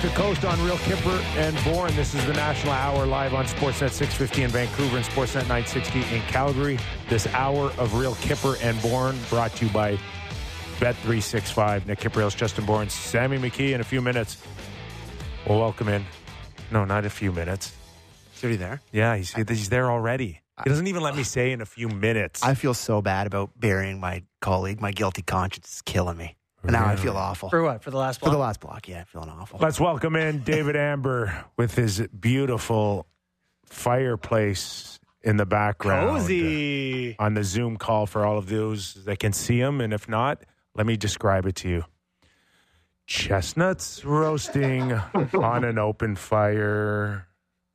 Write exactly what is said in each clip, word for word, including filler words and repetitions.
to coast on Real Kipper and Bourne. This is the National Hour live on Sportsnet six fifty in Vancouver and Sportsnet nine sixty in Calgary. This hour of Real Kipper and Bourne brought to you by Bet three sixty-five. Nick Kipper, Justin Bourne, Sammy McKee in a few minutes. We'll welcome in. No, not a few minutes. Is he there? Yeah, he's, he's there already. He doesn't even let me say in a few minutes. I feel so bad about burying my colleague. My guilty conscience is killing me. And now I feel awful. For what? For the last block? For the last block, yeah, feeling awful. Let's welcome in David Amber with his beautiful fireplace in the background. Cozy. Uh, on the Zoom call for all of those that can see him. And if not, let me describe it to you. Chestnuts roasting on an open fire.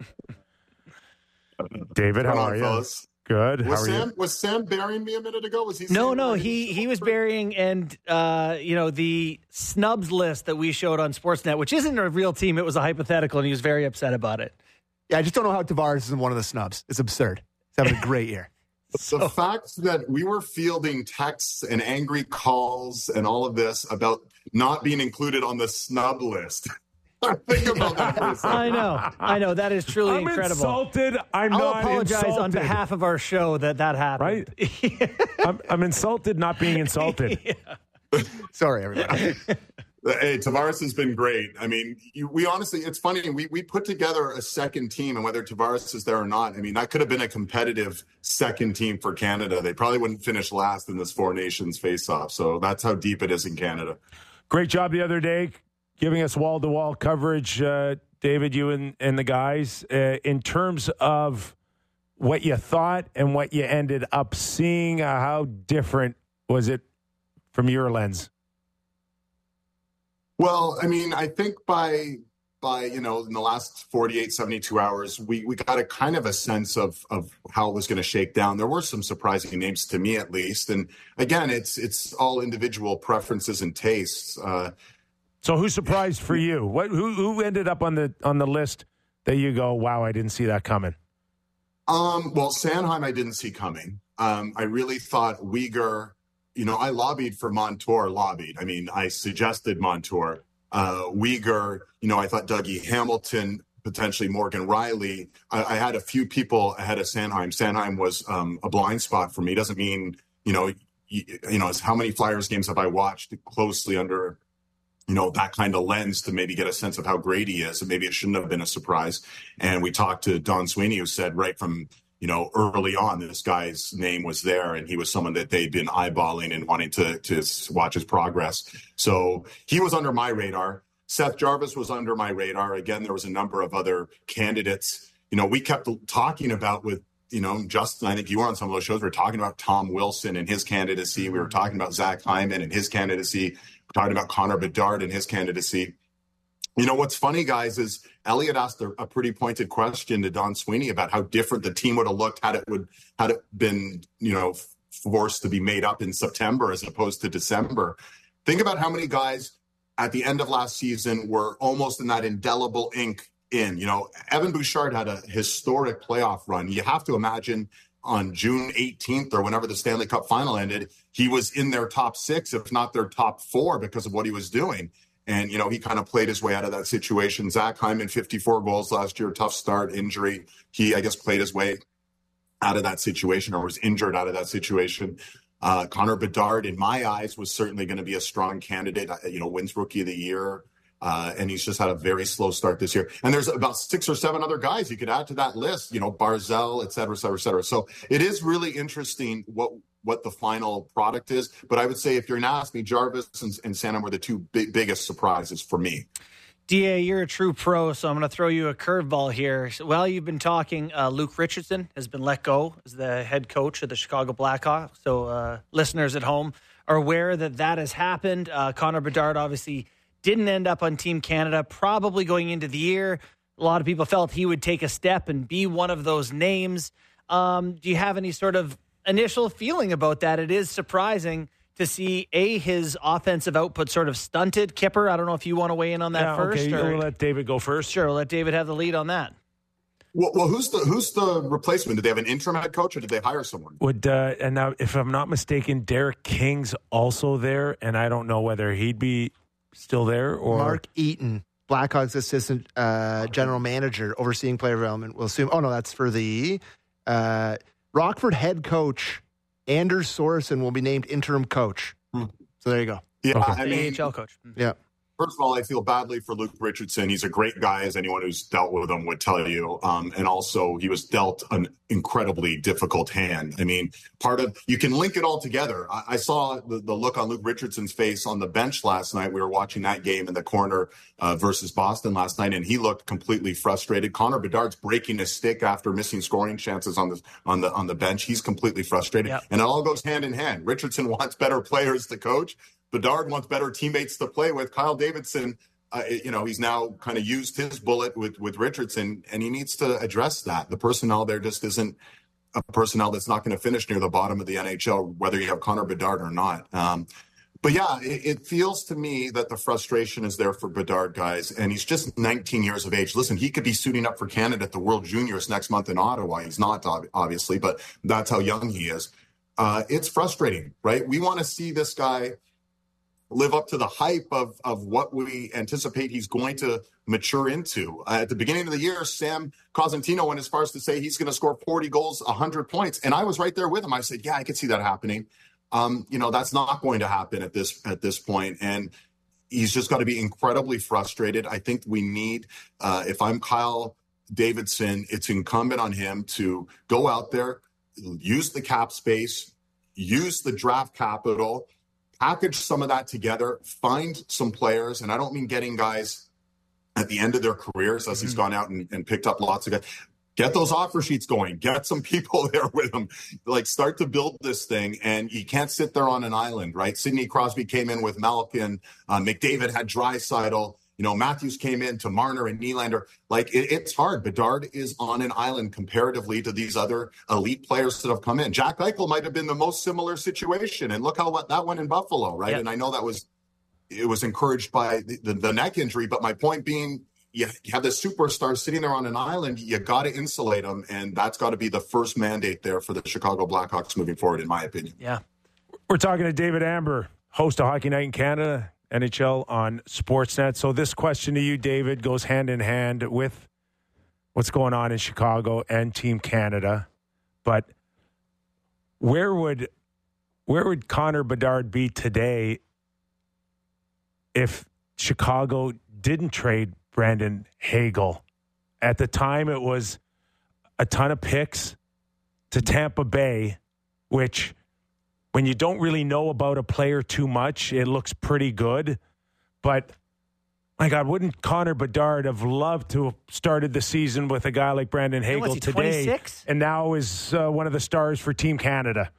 David, how are you? Fellas? Good. How Was are Sam you? was Sam burying me a minute ago? Was he? No, saying no, that he was he was over? burying, and uh, you know, the snubs list that we showed on Sportsnet, which isn't a real team, it was a hypothetical, and he was very upset about it. Yeah, I just don't know how Tavares is in one of the snubs. It's absurd. He's having a great year. The fact that we were fielding texts and angry calls and all of this about not being included on the snub list. Think about that for a second. I know, I know, that is truly I'm incredible. insulted. I'm I'll not apologize insulted. on behalf of our show that that happened. Right? I'm, I'm insulted not being insulted. Yeah. Sorry, everybody. Hey, Tavares has been great. I mean, you, we honestly, it's funny. We we put together a second team, and whether Tavares is there or not, I mean, that could have been a competitive second team for Canada. They probably wouldn't finish last in this Four Nations face-off. So that's how deep it is in Canada. Great job the other day giving us wall-to-wall coverage, uh, David, you and, and the guys, uh, in terms of what you thought and what you ended up seeing. Uh, how different was it from your lens? Well, I mean, I think by by you know in the last forty-eight, seventy-two hours, we we got a kind of a sense of of how it was going to shake down. There were some surprising names to me, at least, and again, it's it's all individual preferences and tastes. Uh, So who surprised for you? What who who ended up on the on the list that you go, wow, I didn't see that coming? Um, well, Sanheim, I didn't see coming. Um, I really thought Uyghur, you know, I lobbied for Montour, lobbied. I mean, I suggested Montour. Uh, Uyghur, you know, I thought Dougie Hamilton, potentially Morgan Riley. I, I had a few people ahead of Sanheim. Sanheim was um, a blind spot for me. Doesn't mean, you know, you, you know, it's how many Flyers games have I watched closely under, you know, that kind of lens to maybe get a sense of how great he is. And maybe it shouldn't have been a surprise. And we talked to Don Sweeney, who said right from, you know, early on, this guy's name was there and he was someone that they'd been eyeballing and wanting to, to watch his progress. So he was under my radar. Seth Jarvis was under my radar. Again, there was a number of other candidates. You know, we kept talking about with, you know, Justin, I think you were on some of those shows. We were talking about Tom Wilson and his candidacy. We were talking about Zach Hyman and his candidacy. We're talking about Connor Bedard and his candidacy. You know, what's funny, guys, is Elliot asked a, a pretty pointed question to Don Sweeney about how different the team would have looked had it would had it been, you know, forced to be made up in September as opposed to December. Think about how many guys at the end of last season were almost in that indelible ink in. You know, Evan Bouchard had a historic playoff run. You have to imagine on June eighteenth or whenever the Stanley Cup final ended, he was in their top six, if not their top four, because of what he was doing. And, you know, he kind of played his way out of that situation. Zach Hyman, fifty-four goals last year, tough start, injury. He, I guess, played his way out of that situation or was injured out of that situation. Uh, Connor Bedard, in my eyes, was certainly going to be a strong candidate, you know, wins Rookie of the Year. Uh, and he's just had a very slow start this year. And there's about six or seven other guys you could add to that list, you know, Barzell, et cetera, et cetera, et cetera. So it is really interesting what what the final product is. But I would say if you're going to ask me, Jarvis and, and Sanheim were the two big, biggest surprises for me. D A, you're a true pro, so I'm going to throw you a curveball here. So, while you've been talking, uh, Luke Richardson has been let go as the head coach of the Chicago Blackhawks. So uh, listeners at home are aware that that has happened. Uh, Connor Bedard obviously didn't end up on Team Canada, probably going into the year. A lot of people felt he would take a step and be one of those names. Um, do you have any sort of initial feeling about that? It is surprising to see, A, his offensive output sort of stunted. Kipper, I don't know if you want to weigh in on that yeah, first. Okay, or... we'll let David go first. Sure, we'll let David have the lead on that. Well, well, who's the who's the replacement? Did they have an interim head coach or did they hire someone? Would uh, and now, if I'm not mistaken, Derek King's also there, and I don't know whether he'd be still there or Mark Eaton Blackhawks assistant uh, general manager overseeing player development will assume. Oh, no, that's for the uh, Rockford head coach. Anders Sorensen will be named interim coach. Hmm. So there you go. Yeah, okay. I mean, A H L coach. Yeah. First of all, I feel badly for Luke Richardson. He's a great guy, as anyone who's dealt with him would tell you. Um, and also, he was dealt an incredibly difficult hand. I mean, part of you can link it all together. I, I saw the, the look on Luke Richardson's face on the bench last night. We were watching that game in the corner uh, versus Boston last night, and he looked completely frustrated. Connor Bedard's breaking his stick after missing scoring chances on the on the on the bench. He's completely frustrated, yep. And it all goes hand in hand. Richardson wants better players to coach. Bedard wants better teammates to play with. Kyle Davidson, uh, you know, he's now kind of used his bullet with, with Richardson, and he needs to address that. The personnel there just isn't a personnel that's not going to finish near the bottom of the N H L, whether you have Connor Bedard or not. Um, but, yeah, it, it feels to me that the frustration is there for Bedard, guys, and he's just nineteen years of age. Listen, he could be suiting up for Canada at the World Juniors next month in Ottawa. He's not, obviously, but that's how young he is. Uh, it's frustrating, right? We want to see this guy live up to the hype of, of what we anticipate he's going to mature into. Uh, at the beginning of the year, Sam Cosentino went as far as to say he's going to score forty goals, one hundred points. And I was right there with him. I said, yeah, I could see that happening. Um, you know, that's not going to happen at this at this point. And he's just got to be incredibly frustrated. I think we need, uh, if I'm Kyle Davidson, it's incumbent on him to go out there, use the cap space, use the draft capital, package some of that together, find some players, and I don't mean getting guys at the end of their careers as mm-hmm. he's gone out and, and picked up lots of guys. Get those offer sheets going. Get some people there with him. Like, start to build this thing, and you can't sit there on an island, right? Sidney Crosby came in with Malkin. Uh, McDavid had Draisaitl. You know, Matthews came in to Marner and Nylander. Like, it, it's hard. Bedard is on an island comparatively to these other elite players that have come in. Jack Eichel might have been the most similar situation. And look how what, that went in Buffalo, right? Yep. And I know that was, it was encouraged by the, the, the neck injury. But my point being, you, you have this superstar sitting there on an island. You got to insulate them. And that's got to be the first mandate there for the Chicago Blackhawks moving forward, in my opinion. Yeah. We're talking to David Amber, host of Hockey Night in Canada, N H L on Sportsnet. So this question to you, David, goes hand in hand with what's going on in Chicago and Team Canada. But where would where would Connor Bedard be today if Chicago didn't trade Brandon Hagel? At the time, it was a ton of picks to Tampa Bay, which, when you don't really know about a player too much, it looks pretty good. But, my God, wouldn't Connor Bedard have loved to have started the season with a guy like Brandon Hagel today? twenty-six? And now is uh, one of the stars for Team Canada.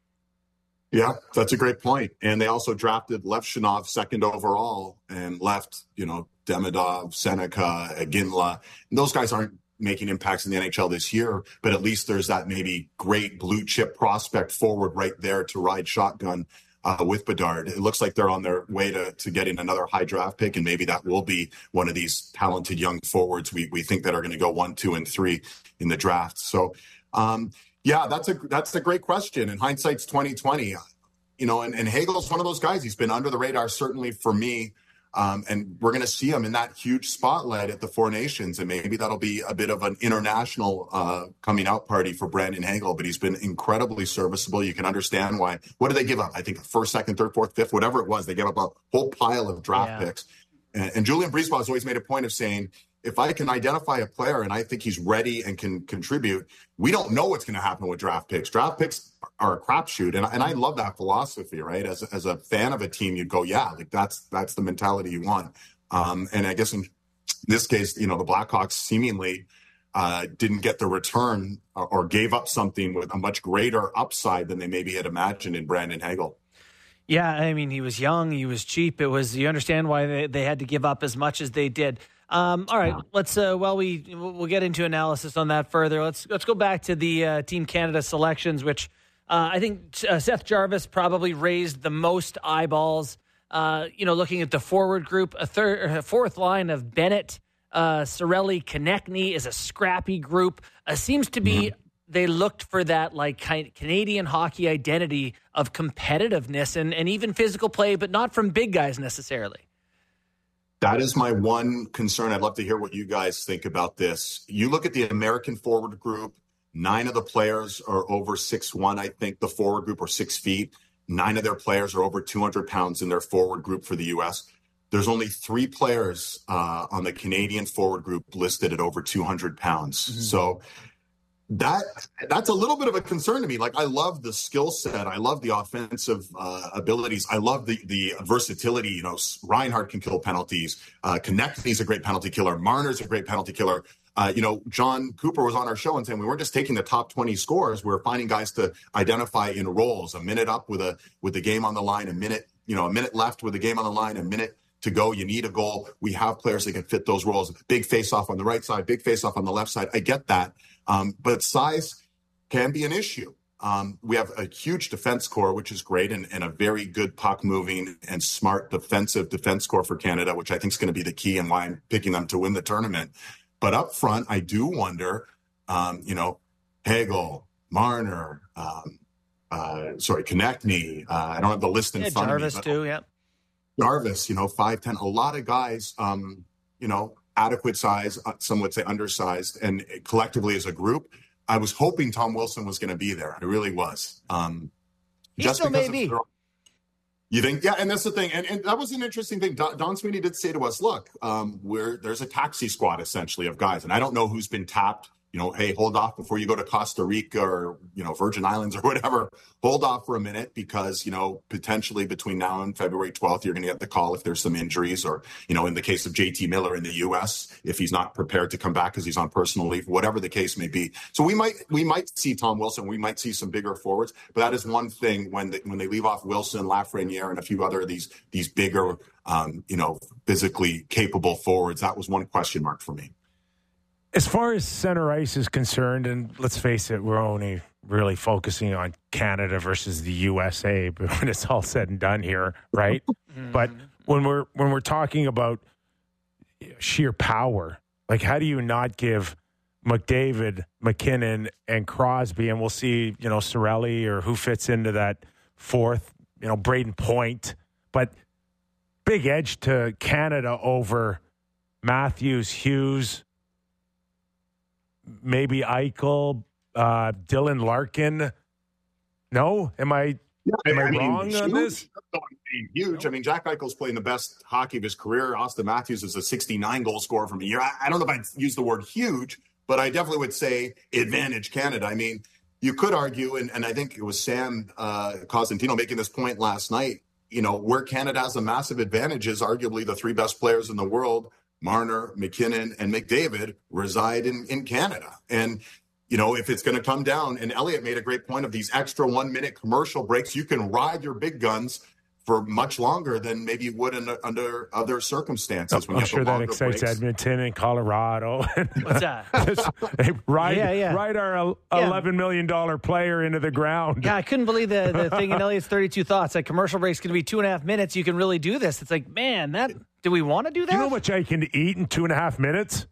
Yeah, that's a great point. And they also drafted Levshunov second overall and left, you know, Demidov, Seneca, Iginla. And those guys aren't making impacts in the N H L this year, but at least there's that maybe great blue chip prospect forward right there to ride shotgun uh, with Bedard. It looks like they're on their way to, to getting another high draft pick, and maybe that will be one of these talented young forwards we we think that are going to go one, two, and three in the draft. So, um, yeah, that's a that's a great question. And hindsight's twenty twenty, you know. And, and Hagel's one of those guys. He's been under the radar certainly for me. Um, and we're going to see him in that huge spotlight at the Four Nations. And maybe that'll be a bit of an international uh, coming out party for Brandon Hagel. But he's been incredibly serviceable. You can understand why. What did they give up? I think first, second, third, fourth, fifth, whatever it was. They gave up a whole pile of draft yeah. picks. And, and Julian Brisebois has always made a point of saying, if I can identify a player and I think he's ready and can contribute, we don't know what's going to happen with draft picks. Draft picks are a crapshoot. And, and I love that philosophy, right? As, as a fan of a team, you'd go, yeah, like that's, that's the mentality you want. Um, and I guess in this case, you know, the Blackhawks seemingly uh, didn't get the return or, or gave up something with a much greater upside than they maybe had imagined in Brandon Hagel. Yeah, I mean, he was young, he was cheap. It was, you understand why they, they had to give up as much as they did. Um, all right, let's. Uh, well, we we'll get into analysis on that further. Let's let's go back to the uh, Team Canada selections, which uh, I think uh, Seth Jarvis probably raised the most eyeballs. Uh, you know, looking at the forward group, a third, a fourth line of Bennett, uh, Cirelli, Konechny is a scrappy group. Uh, seems to be they looked for that like Canadian hockey identity of competitiveness and and even physical play, but not from big guys necessarily. That is my one concern. I'd love to hear what you guys think about this. You look at the American forward group, nine of the players are over six one, I think, the forward group, or six feet. Nine of their players are over two hundred pounds in their forward group for the U S. There's only three players uh, on the Canadian forward group listed at over two hundred pounds. Mm-hmm. So that that's a little bit of a concern to me. Like, I love the skill set. I love the offensive uh, abilities. I love the the versatility. You know, Reinhart can kill penalties. Uh, Konechny's a great penalty killer. Marner's a great penalty killer. Uh, you know, John Cooper was on our show and saying we weren't just taking the top twenty scores. We're finding guys to identify in roles. A minute up with a with the game on the line. A minute, you know, a minute left with the game on the line. A minute to go. You need a goal. We have players that can fit those roles. Big face-off on the right side. Big face-off on the left side. I get that. Um, but size can be an issue. Um, we have a huge defense core, which is great, and, and a very good puck-moving and smart defensive defense core for Canada, which I think is going to be the key and why I'm picking them to win the tournament. But up front, I do wonder, um, you know, Hagel, Marner, um, uh, sorry, Konechny. Uh, I don't have the list in yeah, front Jarvis of me. Jarvis, too, yeah. Jarvis, you know, five ten. A lot of guys, um, you know, adequate size, some would say undersized, and collectively as a group, I was hoping Tom Wilson was going to be there. I really was. Um, he just still because may be. You think? Yeah, and that's the thing. And, and that was an interesting thing. Don, Don Sweeney did say to us, look, um, we're, there's a taxi squad, essentially, of guys. And I don't know who's been tapped. You know, hey, hold off before you go to Costa Rica or, you know, Virgin Islands or whatever. Hold off for a minute because, you know, potentially between now and February twelfth, you're going to get the call if there's some injuries or, you know, in the case of J T Miller in the U S, if he's not prepared to come back because he's on personal leave, whatever the case may be. So we might we might see Tom Wilson. We might see some bigger forwards. But that is one thing when they, when they leave off Wilson, Lafreniere, and a few other of these, these bigger, um, you know, physically capable forwards. That was one question mark for me. As far as center ice is concerned, and let's face it, we're only really focusing on Canada versus the U S A, but when it's all said and done here, right? Mm-hmm. But when we're when we're talking about sheer power, like how do you not give McDavid, McKinnon, and Crosby, and we'll see, you know, Cirelli or who fits into that fourth, you know, Braden Point, but big edge to Canada over Matthews, Hughes, maybe Eichel, uh, Dylan Larkin. No? Am I, yeah, am I, I mean, wrong huge, on this? Huge. I mean, Jack Eichel's playing the best hockey of his career. Austin Matthews is a sixty-nine goal scorer from a year. I, I don't know if I'd use the word huge, but I definitely would say advantage Canada. I mean, you could argue, and, and I think it was Sam uh, Cosentino making this point last night, you know, where Canada has a massive advantage is arguably the three best players in the world, Marner, McKinnon, and McDavid, reside in, in Canada. And, you know, if it's going to come down, and Elliot made a great point of these extra one-minute commercial breaks, you can ride your big guns for much longer than maybe you would in, under other circumstances. When I'm you sure that excites breaks. Edmonton and Colorado. What's that? Hey, ride, yeah, yeah. ride our eleven million dollars player into the ground. Yeah, I couldn't believe the, the thing in Elliot's thirty-two Thoughts. That commercial break's going to be two and a half minutes. You can really do this. It's like, man, that do we want to do that? Do you know how much I can eat in two and a half minutes?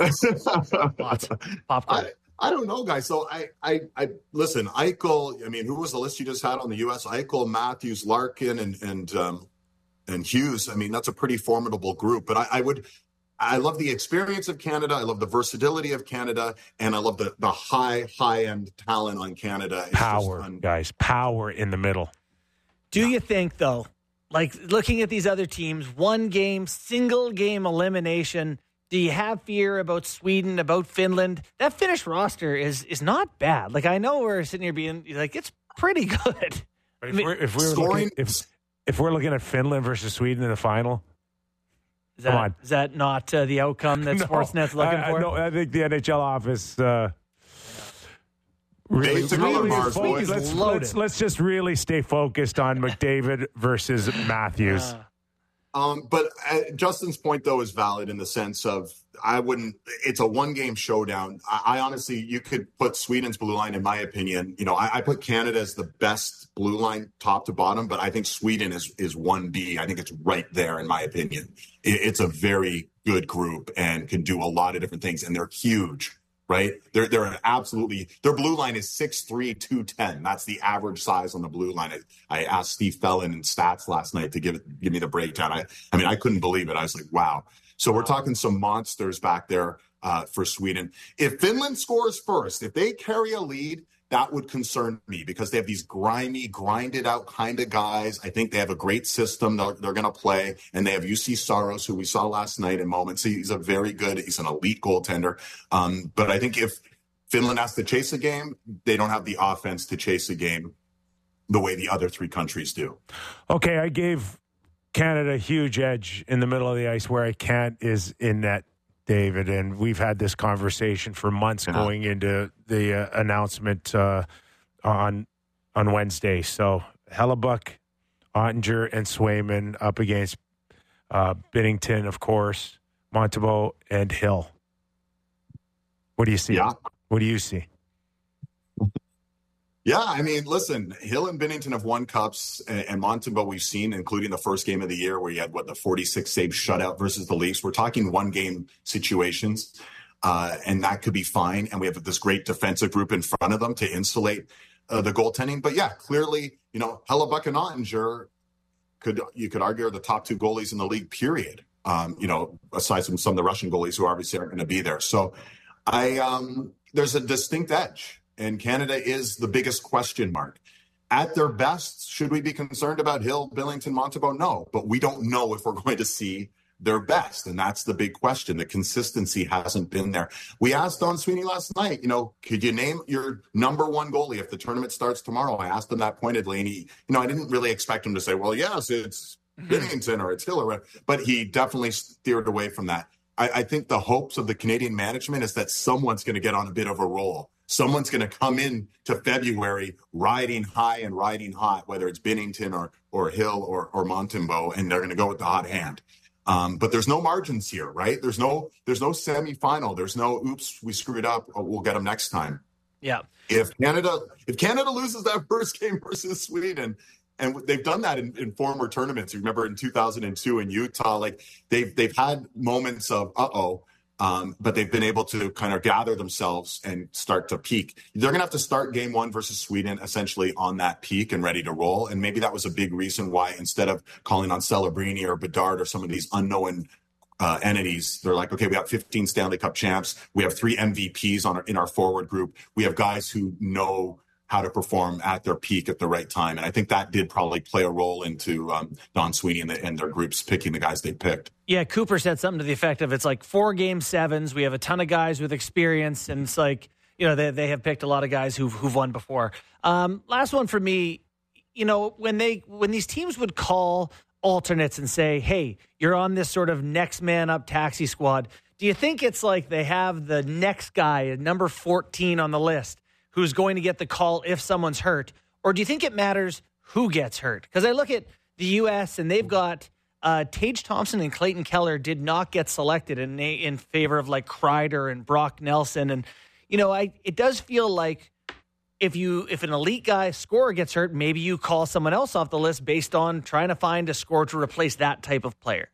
Lots. Popcorn. I, I don't know, guys. So I, I, I listen. Eichel. I mean, who was the list you just had on the U S? Eichel, Matthews, Larkin, and and um, and Hughes. I mean, that's a pretty formidable group. But I, I would, I love the experience of Canada. I love the versatility of Canada, and I love the the high high end talent on Canada. It's power, un- guys, power in the middle. Do yeah. you think though, like looking at these other teams, one game, single game elimination? Do you have fear about Sweden, about Finland? That Finnish roster is is not bad. Like, I know we're sitting here being like, it's pretty good. But if, I mean, we're, if, we're looking, if, if we're looking at Finland versus Sweden in the final, is that, come on. Is that not uh, the outcome that no, Sportsnet's looking I, for? I, no, I think the N H L office uh, really, really Mars, focused, let's, let's, let's just really stay focused on McDavid versus Matthews. Yeah. Um, but uh, Justin's point, though, is valid in the sense of I wouldn't – it's a one-game showdown. I, I honestly – you could put Sweden's blue line, in my opinion. You know, I, I put Canada as the best blue line top to bottom, but I think Sweden is is one B. I think it's right there, in my opinion. It, it's a very good group and can do a lot of different things, and they're huge. right? They're they're absolutely their blue line is six three, two ten. That's the average size on the blue line. I, I asked Steve Fellon in Stats last night to give it, give me the breakdown. I I mean I couldn't believe it. I was like, wow. So we're talking some monsters back there uh, for Sweden. If Finland scores first, if they carry a lead, that would concern me because they have these grimy, grinded out kind of guys. I think they have a great system they're, they're going to play. And they have U C Saros, who we saw last night in moments. He's a very good, he's an elite goaltender. Um, but I think if Finland has to chase a game, they don't have the offense to chase a game the way the other three countries do. Okay, I gave Canada a huge edge in the middle of the ice. Where I can't is in net, David, and we've had this conversation for months yeah. going into the uh, announcement uh, on on Wednesday. So Hellebuck, Ottinger, and Swayman up against uh, Binnington, of course, Montembeault, and Hill. What do you see? Yeah. What do you see? Yeah, I mean, listen, Hill and Binnington have won cups, and, and Montembeault we've seen, including the first game of the year where he had, what, the forty-six save shutout versus the Leafs. We're talking one-game situations, uh, and that could be fine. And we have this great defensive group in front of them to insulate uh, the goaltending. But, yeah, clearly, you know, Hellebuck and Ottinger, could you could argue are the top two goalies in the league, period, um, you know, aside from some of the Russian goalies who obviously aren't going to be there. So I um, there's a distinct edge. And Canada is the biggest question mark. At their best, should we be concerned about Hill, Billington, Montembeault? No, but we don't know if we're going to see their best. And that's the big question. The consistency hasn't been there. We asked Don Sweeney last night, you know, could you name your number one goalie if the tournament starts tomorrow? I asked him that pointedly. And he, you know, I didn't really expect him to say, well, yes, it's Billington or it's Hill, or whatever. But he definitely steered away from that. I, I think the hopes of the Canadian management is that someone's going to get on a bit of a roll. Someone's going to come in to February riding high and riding hot, whether it's Binnington or or Hill or or Montembeault, and they're going to go with the hot hand. Um, but there's no margins here, right? There's no there's no semifinal. There's no oops, we screwed up. We'll get them next time. Yeah. If Canada if Canada loses that first game versus Sweden, and they've done that in, in former tournaments. You remember in two thousand two in Utah, like they've they've had moments of uh oh. Um, but they've been able to kind of gather themselves and start to peak. They're going to have to start game one versus Sweden essentially on that peak and ready to roll. And maybe that was a big reason why instead of calling on Celebrini or Bedard or some of these unknown uh, entities, they're like, okay, we have fifteen Stanley Cup champs. We have three M V Ps on our, in our forward group. We have guys who know how to perform at their peak at the right time. And I think that did probably play a role into um, Don Sweeney and, the, and their groups picking the guys they picked. Yeah, Cooper said something to the effect of it's like four game sevens. We have a ton of guys with experience, and it's like, you know, they they have picked a lot of guys who've who've won before. Um, last one for me, you know, when they when these teams would call alternates and say, hey, you're on this sort of next man up taxi squad, do you think it's like they have the next guy, number fourteen on the list, who's going to get the call if someone's hurt? Or do you think it matters who gets hurt? Because I look at the U S and they've got uh, Tage Thompson and Clayton Keller did not get selected in in favor of like Kreider and Brock Nelson. And, you know, I it does feel like if you if an elite guy scorer gets hurt, maybe you call someone else off the list based on trying to find a scorer to replace that type of player.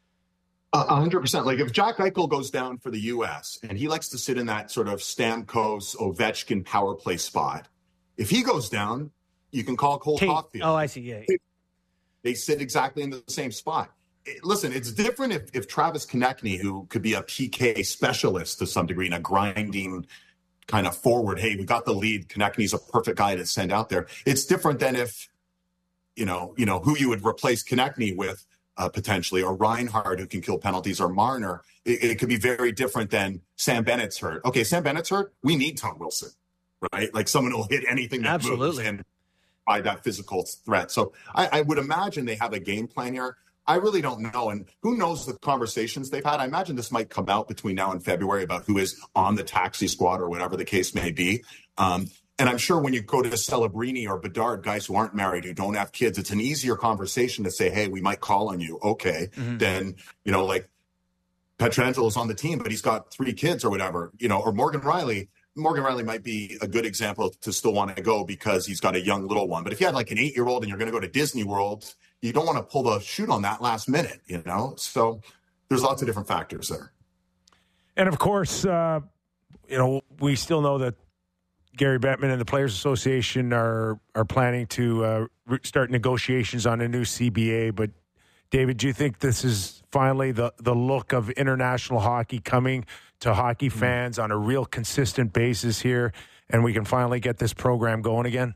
A hundred percent. Like if Jack Eichel goes down for the U S and he likes to sit in that sort of Stamkos, Ovechkin power play spot, if he goes down, you can call Cole Tate. Caulfield. Oh, I see. Yeah. They, they sit exactly in the same spot. It, listen, it's different if, if Travis Konechny, who could be a P K specialist to some degree, and a grinding kind of forward, hey, we got the lead. Konechny's a perfect guy to send out there. It's different than if, you know, you know, who you would replace Konechny with. Uh, potentially, or Reinhart, who can kill penalties, or Marner. It, it could be very different than Sam Bennett's hurt. Okay, Sam Bennett's hurt. We need Tom Wilson, right? Like someone who will hit anything that Absolutely. moves and by that physical threat. So I, I would imagine they have a game plan here. I really don't know. And who knows the conversations they've had? I imagine this might come out between now and February about who is on the taxi squad or whatever the case may be. Um, And I'm sure when you go to Celebrini or Bedard, guys who aren't married, who don't have kids, it's an easier conversation to say, hey, we might call on you. Okay. Mm-hmm. Then, you know, like Pietrangelo is on the team, but he's got three kids or whatever, you know, or Morgan Rielly. Morgan Rielly might be a good example to still want to go because he's got a young little one. But if you had like an eight-year-old and you're going to go to Disney World, you don't want to pull the shoot on that last minute, you know? So there's lots of different factors there. And of course, uh, you know, we still know that Gary Bettman and the Players Association are are planning to uh, re- start negotiations on a new C B A. But, David, do you think this is finally the, the look of international hockey coming to hockey fans on a real consistent basis here, and we can finally get this program going again?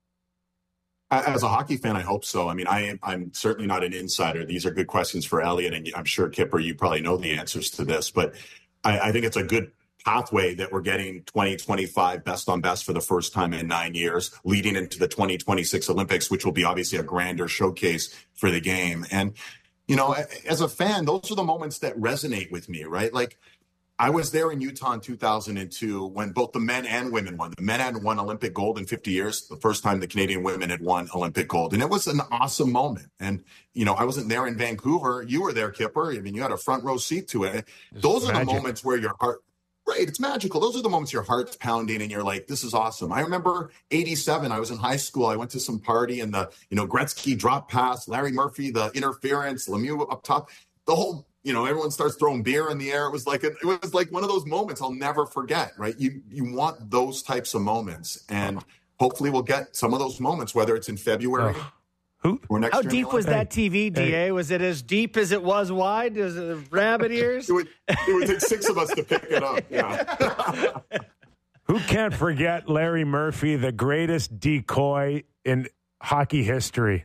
As a hockey fan, I hope so. I mean, I am, I'm certainly not an insider. These are good questions for Elliot, and I'm sure, Kipper, you probably know the answers to this. But I, I think it's a good pathway that we're getting twenty twenty-five best on best for the first time in nine years, leading into the twenty twenty-six Olympics, which will be obviously a grander showcase for the game. And, you know, as a fan, those are the moments that resonate with me, right? Like, I was there in Utah in two thousand two when both the men and women won. The men hadn't won Olympic gold in fifty years, the first time the Canadian women had won Olympic gold. And it was an awesome moment. And, you know, I wasn't there in Vancouver. You were there, Kipper. I mean, you had a front row seat to it. It's Those are magic. the moments where your heart, right, it's magical. Those are the moments your heart's pounding and you're like, this is awesome. I remember eighty-seven, I was in high school. I went to some party and the, you know, Gretzky drop pass, Larry Murphy, the interference, Lemieux up top, the whole, you know, everyone starts throwing beer in the air. It was like a, it was like one of those moments I'll never forget, right? You you want those types of moments, and hopefully we'll get some of those moments, whether it's in February Oh. Who? or next How year in the deep was Olympics. that T V, D A? Hey. Was it as deep as it was wide? Was it rabbit ears? It would, it would take six of us to pick it up. Yeah. Who can't forget Larry Murphy, the greatest decoy in hockey history?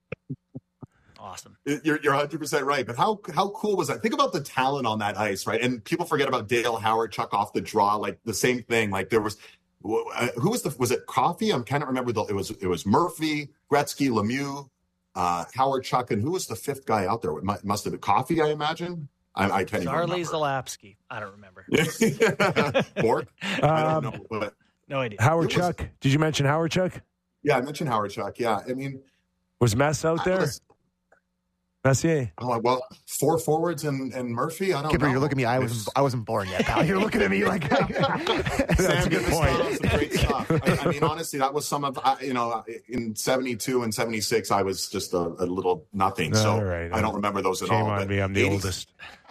Awesome. You're, you're one hundred percent right. But how how cool was that? Think about the talent on that ice, right? And people forget about Dale Howard, Chuck off the draw, like the same thing. Like there was, uh, who was the, was it Coffey? I'm kind of remember, the, it was it was Murphy, Gretzky, Lemieux, uh, Howard, Chuck, and who was the fifth guy out there? It must, must have been Coffey, I imagine. I, I can't even Charlie remember. Zalapsky. I don't remember. Bork? I Um, don't know. But No idea. Howard It was- Chuck. Did you mention Howard Chuck? yeah, I mentioned Howard, Chuck. Yeah, I mean, Was Mess out I there? was- Messier. oh, well, four forwards and, and Murphy. I don't Kipper, know. you're looking at me. I It's- wasn't. I wasn't born yet, pal. You're looking at me like. Sam, a good get this point. down, some great stuff. I, I mean, honestly, that was some of, I, you know, in seventy-two and seventy-six, I was just a, a little nothing. So All right. I don't remember those at Shame all. on but me. I'm the eighty oldest.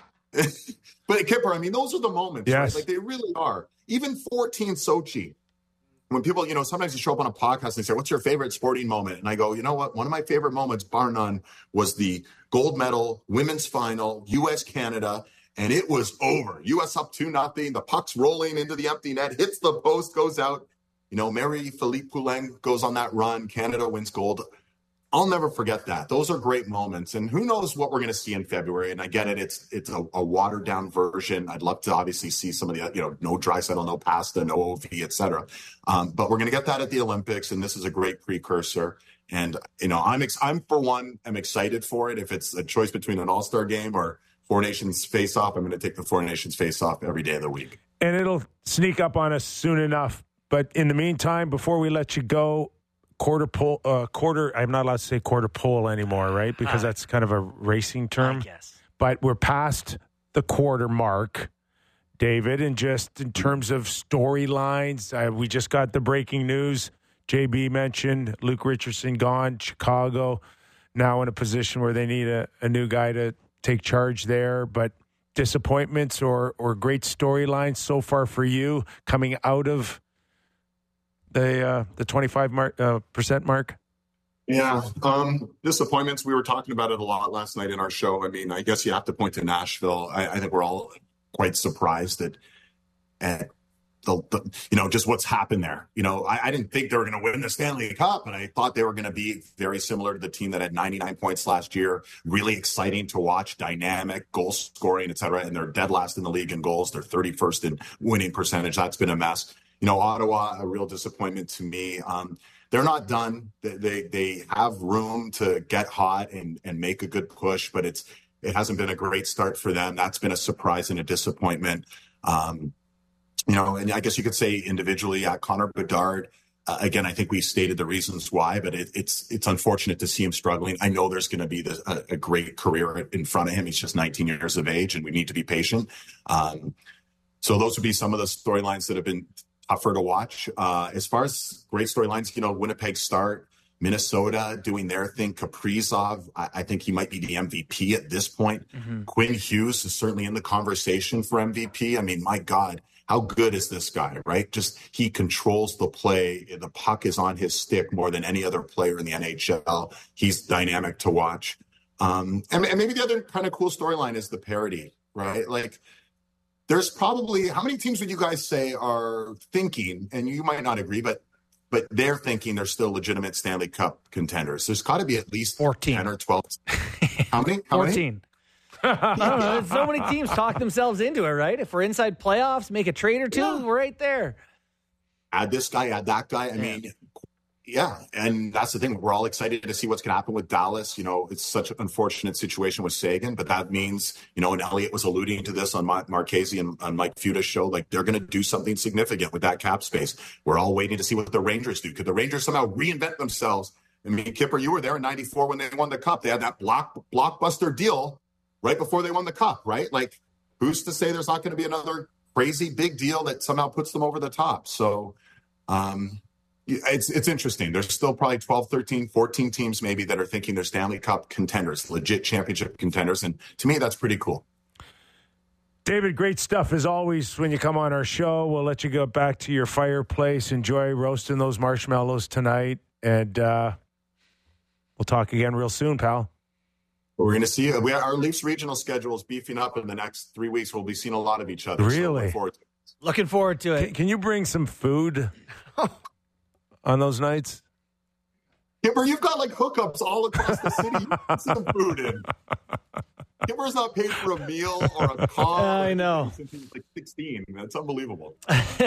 But Kipper, I mean, those are the moments, right? Yes. Like they really are. Even fourteen Sochi. When people, you know, sometimes you show up on a podcast and they say, what's your favorite sporting moment? And I go, you know what? One of my favorite moments, bar none, was the gold medal women's final, U S Canada. And it was over. U S up two nothing. The puck's rolling into the empty net, hits the post, goes out. You know, Marie-Philippe Poulin goes on that run. Canada wins gold. I'll never forget that. Those are great moments. And who knows what we're going to see in February. And I get it. It's it's a, a watered down version. I'd love to obviously see some of the, you know, no Draisaitl, no Pasta, no O V, et cetera. Um, but we're going to get that at the Olympics. And this is a great precursor. And, you know, I'm, ex- I'm for one, I'm excited for it. If it's a choice between an all-star game or Four Nations face-off, I'm going to take the Four Nations face-off every day of the week. And it'll sneak up on us soon enough. But in the meantime, before we let you go, quarter pole, uh, quarter, I'm not allowed to say quarter pole anymore, right? Because Ah. that's kind of a racing term. Yes. But we're past the quarter mark, David. And just in terms of storylines, uh, we just got the breaking news. J B mentioned Luke Richardson gone, Chicago now in a position where they need a, a new guy to take charge there. But disappointments or, or great storylines so far for you coming out of the uh, the twenty-five mark, uh, percent mark? Yeah. Um, disappointments. We were talking about it a lot last night in our show. I mean, I guess you have to point to Nashville. I, I think we're all quite surprised at, at the, the, you know, just what's happened there. You know, I, I didn't think they were going to win the Stanley Cup, and I thought they were going to be very similar to the team that had ninety-nine points last year. Really exciting to watch, dynamic, goal scoring, et cetera. And they're dead last in the league in goals. They're thirty-first in winning percentage. That's been a mess. You know, Ottawa, a real disappointment to me. Um, they're not done. They, they they have room to get hot and and make a good push, but it's it hasn't been a great start for them. That's been a surprise and a disappointment. Um, you know, and I guess you could say individually, uh, Connor Bedard. Uh, again, I think we stated the reasons why, but it, it's it's unfortunate to see him struggling. I know there's going to be this, a, a great career in front of him. He's just nineteen years of age, and we need to be patient. Um, so those would be some of the storylines that have been tougher to watch. Uh, as far as great storylines, you know, Winnipeg start, Minnesota doing their thing, Kaprizov, I, I think he might be the M V P at this point. Mm-hmm. Quinn Hughes is certainly in the conversation for M V P. I mean, my God, how good is this guy, right? Just he controls the play. The puck is on his stick more than any other player in the N H L. He's dynamic to watch. Um, and, and maybe the other kind of cool storyline is the parity, right? Like, there's probably, how many teams would you guys say are thinking, and you might not agree, but but they're thinking they're still legitimate Stanley Cup contenders? There's got to be at least fourteen ten or twelve. How many? How fourteen. Many? I don't know. So many teams talk themselves into it, right? If we're inside playoffs, make a trade or two, yeah. we're right there. Add this guy, add that guy. I yeah. mean, yeah. And that's the thing. We're all excited to see what's going to happen with Dallas. You know, it's such an unfortunate situation with Sagan, but that means, you know, and Elliot was alluding to this on Mar- Marchese and on Mike Feuda's show, like they're going to do something significant with that cap space. We're all waiting to see what the Rangers do. Could the Rangers somehow reinvent themselves? I mean, Kipper, you were there in ninety-four when they won the Cup. They had that block blockbuster deal right before they won the Cup, right? Like, who's to say there's not going to be another crazy big deal that somehow puts them over the top? So, um, It's it's interesting. There's still probably twelve, thirteen, fourteen teams maybe that are thinking they're Stanley Cup contenders, legit championship contenders. And to me, that's pretty cool. David, great stuff as always when you come on our show. We'll let you go back to your fireplace. Enjoy roasting those marshmallows tonight. And uh, we'll talk again real soon, pal. We're going to see we are, our Leafs regional schedule is beefing up in the next three weeks. We'll be seeing a lot of each other. Really? So forward looking forward to it. Can, can you bring some food on those nights? Kipper, you've got like hookups all across the city. You put some food in. Kipper's not paid for a meal or a car. I know. Since he was like sixteen. That's unbelievable.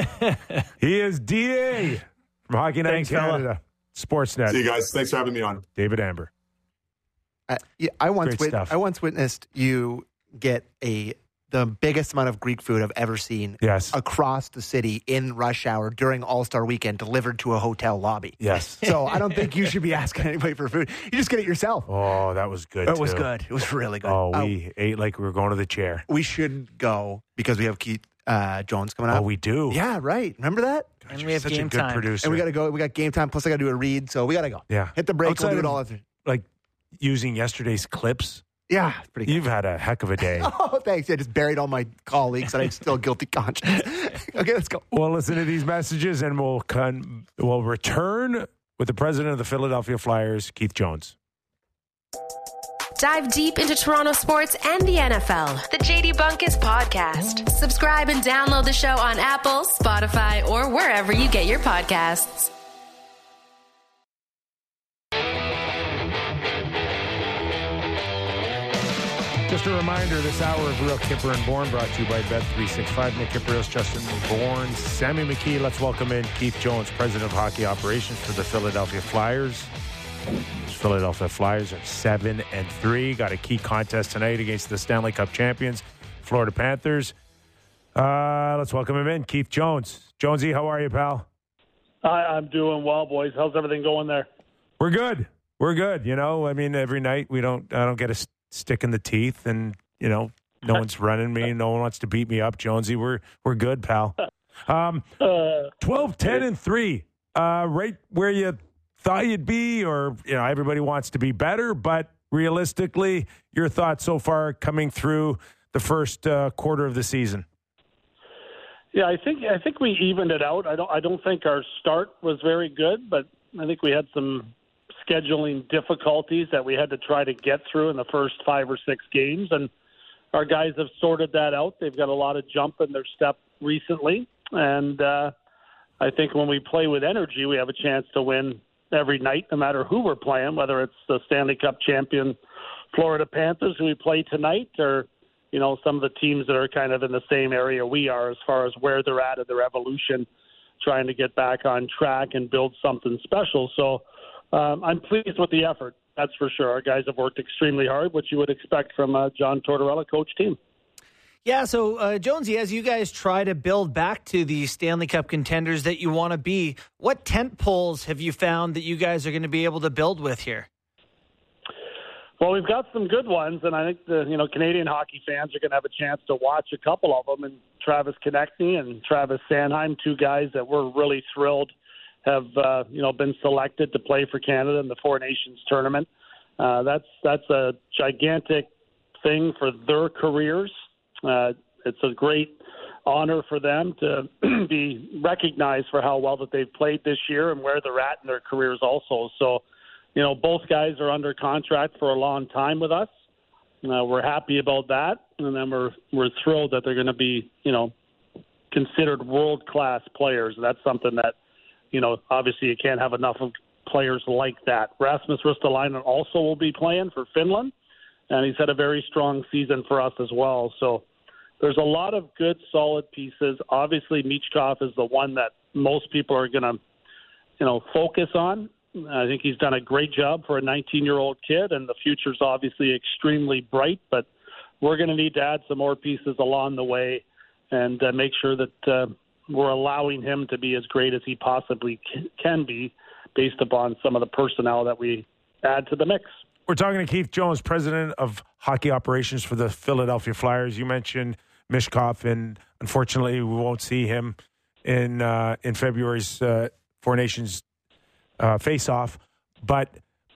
He is D A from Hockey Night in Canada. Sportsnet. See you guys. Thanks for having me on. David Amber. Uh, yeah, I once wit- I once witnessed you get a the biggest amount of Greek food I've ever seen yes. across the city in rush hour during All-Star Weekend delivered to a hotel lobby. Yes. So I don't think you should be asking anybody for food. You just get it yourself. Oh, that was good, It too. was good. It was really good. Oh, we uh, ate like we were going to the chair. We should go because we have Keith uh, Jones coming up. Oh, we do? Yeah, right. Remember that? God, and we have such game a good time. producer. And we got to go. We got game time. Plus, I got to do a read. So we got to go. Yeah. Hit the break. Outside we'll do it of, all after. Like using yesterday's clips. Yeah, it's pretty good. You've had a heck of a day. Oh, thanks. I just buried all my colleagues and I'm still guilty conscience. Okay, let's go. We'll listen to these messages and we'll con- we'll return with the president of the Philadelphia Flyers, Keith Jones. Dive deep into Toronto sports and the N F L. The J D Bunkus Podcast. Subscribe and download the show on Apple, Spotify, or wherever you get your podcasts. Just a reminder, this hour of Real Kipper and Bourne brought to you by Bet three sixty-five. Nick Kipperos, Justin Bourne, Sammy McKee. Let's welcome in Keith Jones, President of Hockey Operations for the Philadelphia Flyers. Philadelphia Flyers are seven and three. Got a key contest tonight against the Stanley Cup champions, Florida Panthers. Uh, let's welcome him in, Keith Jones. Jonesy, how are you, pal? Hi, I'm doing well, boys. How's everything going there? We're good. We're good. You know, I mean, every night we don't. I don't get a st- stick in the teeth, and you know, no one's running me. No one wants to beat me up, Jonesy. We're we're good, pal. Um, twelve, ten, and three. Uh, right where you thought you'd be, or you know, everybody wants to be better, but realistically, your thoughts so far coming through the first uh, quarter of the season. Yeah, I think I think we evened it out. I don't I don't think our start was very good, but I think we had some scheduling difficulties that we had to try to get through in the first five or six games, and our guys have sorted that out. They've got a lot of jump in their step recently, and uh, I think when we play with energy, we have a chance to win every night, no matter who we're playing, whether it's the Stanley Cup champion Florida Panthers who we play tonight, or you know, some of the teams that are kind of in the same area we are as far as where they're at in their evolution, trying to get back on track and build something special. So um, I'm pleased with the effort, that's for sure. Our guys have worked extremely hard, which you would expect from a John Tortorella coach team. Yeah, so uh, Jonesy, as you guys try to build back to the Stanley Cup contenders that you want to be, what tent poles have you found that you guys are going to be able to build with here? Well, we've got some good ones, and I think the you know Canadian hockey fans are going to have a chance to watch a couple of them. And Travis Konecny and Travis Sanheim, two guys that we're really thrilled have uh, you know been selected to play for Canada in the Four Nations tournament. Uh, that's that's a gigantic thing for their careers. Uh, it's a great honor for them to be recognized for how well that they've played this year and where they're at in their careers also. So, you know, both guys are under contract for a long time with us. Uh, we're happy about that, and then we're we're thrilled that they're going to be, you know, considered world-class players. That's something that, you know, obviously you can't have enough of players like that. Rasmus Ristolainen also will be playing for Finland, and he's had a very strong season for us as well. So there's a lot of good, solid pieces. Obviously, Michkov is the one that most people are going to, you know, focus on. I think he's done a great job for a nineteen-year-old kid, and the future's obviously extremely bright, but we're going to need to add some more pieces along the way and uh, make sure that uh, we're allowing him to be as great as he possibly c- can be based upon some of the personnel that we add to the mix. We're talking to Keith Jones, president of hockey operations for the Philadelphia Flyers. You mentioned Michkov, and unfortunately we won't see him in uh, in February's uh, Four Nations uh, face-off, but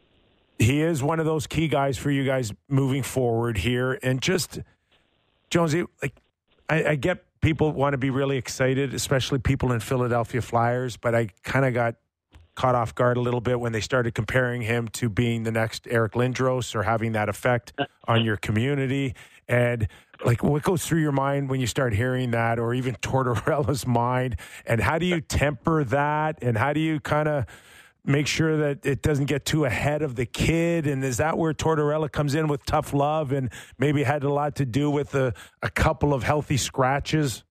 he is one of those key guys for you guys moving forward here. And just, Jonesy, like, I, I get people want to be really excited, especially people in Philadelphia Flyers, but I kind of got caught off guard a little bit when they started comparing him to being the next Eric Lindros or having that effect on your community. And like, what goes through your mind when you start hearing that, or even Tortorella's mind? And how do you temper that? And how do you kind of make sure that it doesn't get too ahead of the kid? And is that where Tortorella comes in with tough love and maybe had a lot to do with a, a couple of healthy scratches?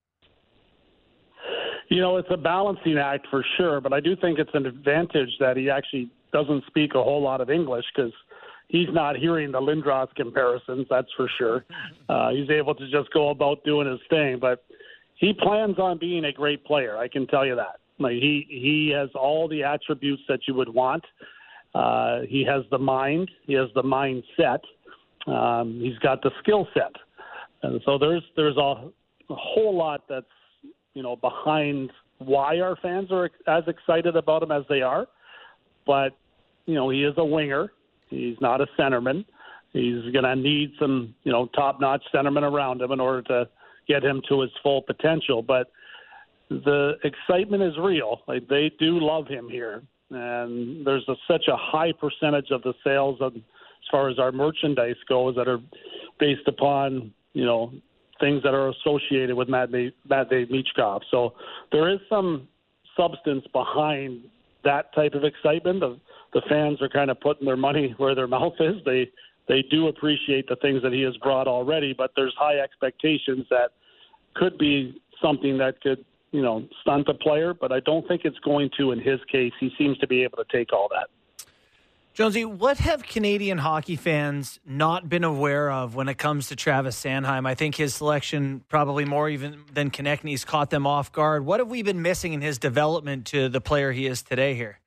You know, it's a balancing act for sure, but I do think it's an advantage that he actually doesn't speak a whole lot of English, because he's not hearing the Lindros comparisons, that's for sure. Uh, he's able to just go about doing his thing, but he plans on being a great player, I can tell you that. Like, he, he has all the attributes that you would want. Uh, he has the mind. He has the mindset. Um, he's got the skill set. And so there's there's a, a whole lot that's, you know, behind why our fans are as excited about him as they are. But, you know, he is a winger. He's not a centerman. He's going to need some, you know, top-notch centermen around him in order to get him to his full potential. But the excitement is real. Like, they do love him here. And there's a, such a high percentage of the sales of, as far as our merchandise goes, that are based upon, you know, things that are associated with Matvei Michkov. So there is some substance behind that type of excitement. The, the fans are kind of putting their money where their mouth is. They they do appreciate the things that he has brought already, but there's high expectations that could be something that could, you know, stunt a player, but I don't think it's going to in his case. He seems to be able to take all that. Jonesy, what have Canadian hockey fans not been aware of when it comes to Travis Sanheim? I think his selection, probably more even than Konechny's, caught them off guard. What have we been missing in his development to the player he is today here?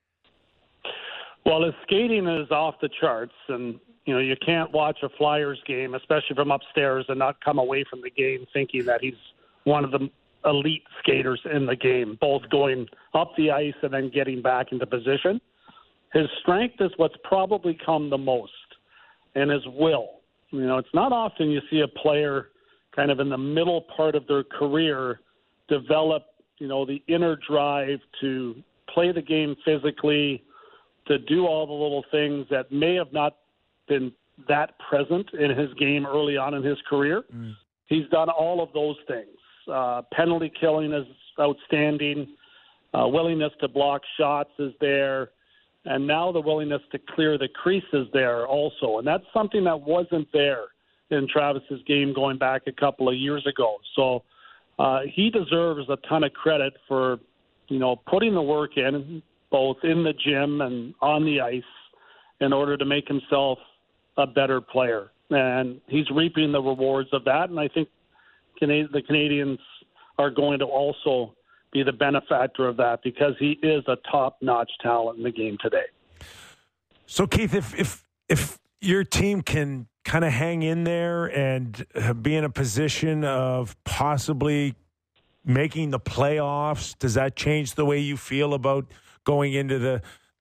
Well, his skating is off the charts, and, you know, you can't watch a Flyers game, especially from upstairs, and not come away from the game thinking that he's one of the elite skaters in the game, both going up the ice and then getting back into position. His strength is what's probably come the most, and his will. You know, it's not often you see a player kind of in the middle part of their career develop, you know, the inner drive to play the game physically, to do all the little things that may have not been that present in his game early on in his career. Mm. He's done all of those things. Uh, penalty killing is outstanding. Uh, willingness to block shots is there. And now the willingness to clear the crease is there also. And that's something that wasn't there in Travis's game going back a couple of years ago. So uh, he deserves a ton of credit for, you know, putting the work in, both in the gym and on the ice, in order to make himself a better player. And he's reaping the rewards of that. And I think Can- the Canadians are going to also be the benefactor of that, because he is a top-notch talent in the game today. So, Keith, if if if your team can kind of hang in there and be in a position of possibly making the playoffs, does that change the way you feel about going into the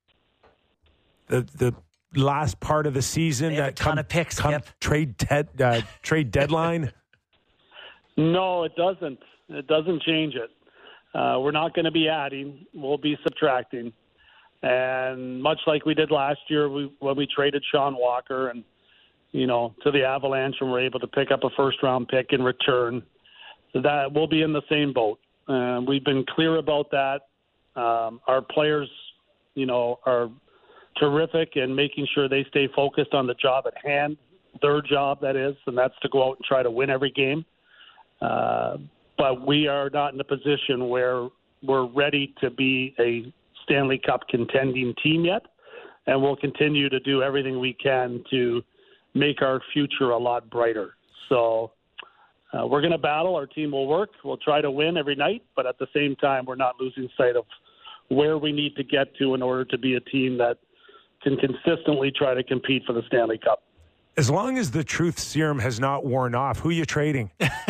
the the last part of the season? They have that a ton come, of picks, come yep. trade te- uh, trade deadline? No, it doesn't. It doesn't change it. Uh, we're not going to be adding. We'll be subtracting. And much like we did last year we, when we traded Sean Walker and, you know, to the Avalanche and were able to pick up a first-round pick in return, that we'll be in the same boat. Uh, we've been clear about that. Um, our players, you know, are terrific in making sure they stay focused on the job at hand, their job, that is, and that's to go out and try to win every game. Uh, but we are not in a position where we're ready to be a Stanley Cup contending team yet, and we'll continue to do everything we can to make our future a lot brighter. So uh, we're going to battle. Our team will work. We'll try to win every night, but at the same time, we're not losing sight of where we need to get to in order to be a team that can consistently try to compete for the Stanley Cup. As long as the truth serum has not worn off, who are you trading?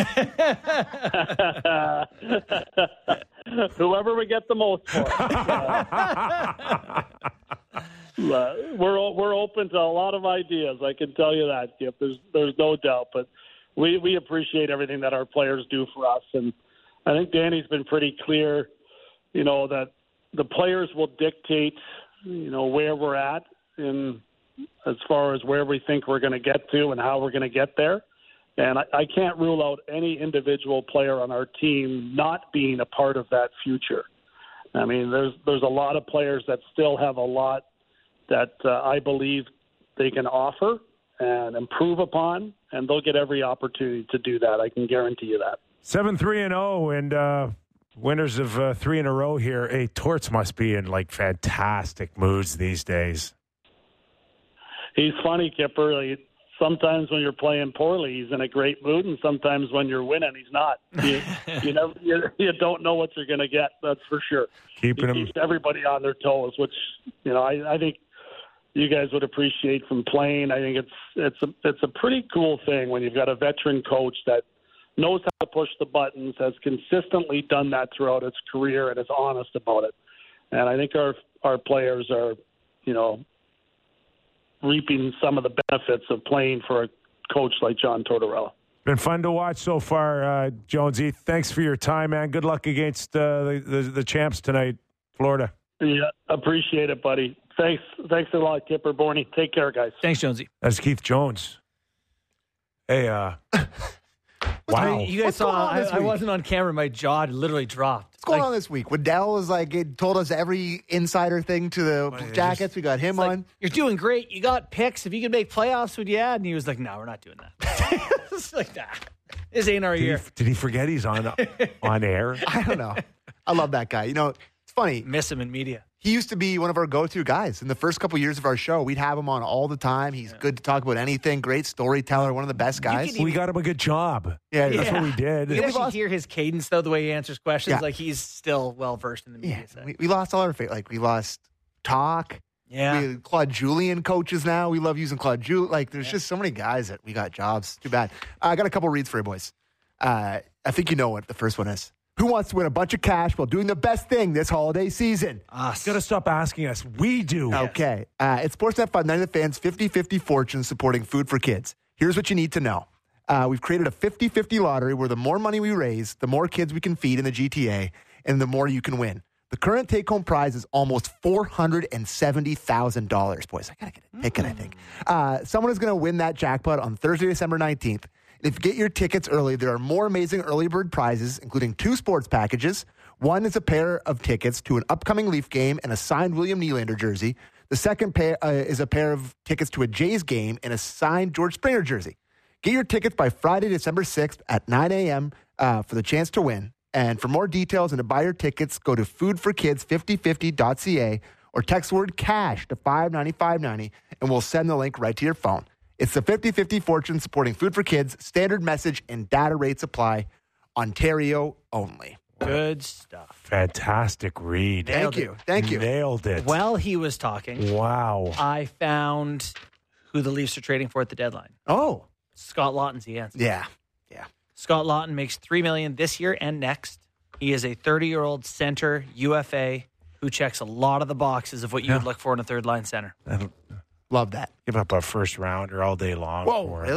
Whoever we get the most for. Uh, we're we're open to a lot of ideas. I can tell you that, Kip. There's there's no doubt. But we we appreciate everything that our players do for us, and I think Danny's been pretty clear. You know that the players will dictate, you know, where we're at in as far as where we think we're going to get to and how we're going to get there. And I, I can't rule out any individual player on our team not being a part of that future. I mean, there's there's a lot of players that still have a lot that uh, I believe they can offer and improve upon, and they'll get every opportunity to do that. I can guarantee you that. seven three and oh, and uh, winners of uh, three in a row here. Hey, Torts must be in, like, fantastic moods these days. He's funny, Kipper. Like, sometimes when you're playing poorly, he's in a great mood, and sometimes when you're winning, he's not. You, you never, you, you don't know what you're going to get. That's for sure. Keeping he him, keeps everybody on their toes, which you know I, I think you guys would appreciate from playing. I think it's it's a it's a pretty cool thing when you've got a veteran coach that knows how to push the buttons, has consistently done that throughout his career, and is honest about it. And I think our our players are, you know, reaping some of the benefits of playing for a coach like John Tortorella. Been fun to watch so far, uh, Jonesy. Thanks for your time, man. Good luck against uh, the, the the champs tonight, Florida. Yeah, appreciate it, buddy. Thanks, thanks a lot, Kipper, Borny. Take care, guys. Thanks, Jonesy. That's Keith Jones. Hey, uh, wow. You guys What's saw, going on I, this I week? wasn't on camera. My jaw literally dropped. What's going Like, on this week? Waddell is like, it told us every insider thing to the Well, it Jackets. just- we got him It's like, on. you're doing great. You got picks. If you could make playoffs, would you add? And he was like, no, we're not doing that. It's like, nah, this ain't our Did he, year. did he forget he's on on air? I don't know. I love that guy. You know, it's funny. Miss him in media. He used to be one of our go-to guys. In the first couple years of our show, we'd have him on all the time. He's good to talk about anything. Great storyteller. One of the best guys. could We got him a good job. Yeah, That's Yeah. what we did. You can we actually lost- hear his cadence, though, the way he answers questions. Yeah. Like, he's still well-versed in the media Yeah, side. we, we lost all our favorite. Like, we lost Talk. yeah. We, Claude Julian coaches now. We love using Claude Julian. Like, there's just so many guys that we got jobs. Too bad. Uh, I got a couple reads for you, boys. Uh, I think you know what the first one is. Who wants to win a bunch of cash while doing the best thing this holiday season? Us. Got to stop asking us. We do. Okay. Uh, it's Sportsnet five ninety The Fans fifty-fifty fortune supporting food for kids. Here's what you need to know. Uh, we've created a fifty-fifty lottery where the more money we raise, the more kids we can feed in the G T A, and the more you can win. The current take-home prize is almost four hundred seventy thousand dollars. Boys, I got to get a ticket, I think. Uh, someone is going to win that jackpot on Thursday, December nineteenth. If you get your tickets early, there are more amazing early bird prizes, including two sports packages. One is a pair of tickets to an upcoming Leaf game and a signed William Nylander jersey. The second pair uh, is a pair of tickets to a Jays game and a signed George Springer jersey. Get your tickets by Friday, December sixth at nine a.m. Uh, for the chance to win. And for more details and to buy your tickets, go to food for kids fifty fifty dot c a or text word CASH to five ninety-five ninety, and we'll send the link right to your phone. It's the fifty-fifty fortune supporting food for kids. Standard message and data rates apply. Ontario only. Good stuff. Fantastic read. Thank Nailed you. it. Thank you. Nailed it. While he was talking, Wow. I found who the Leafs are trading for at the deadline. Oh, Scott Lawton's the answer. yeah. Yeah. Scott Lawton makes three million dollars this year and next. He is a thirty-year-old center, U F A, who checks a lot of the boxes of what you would look for in a third-line center. I don't Love that. give up a first rounder all day long. Whoa, for it. really?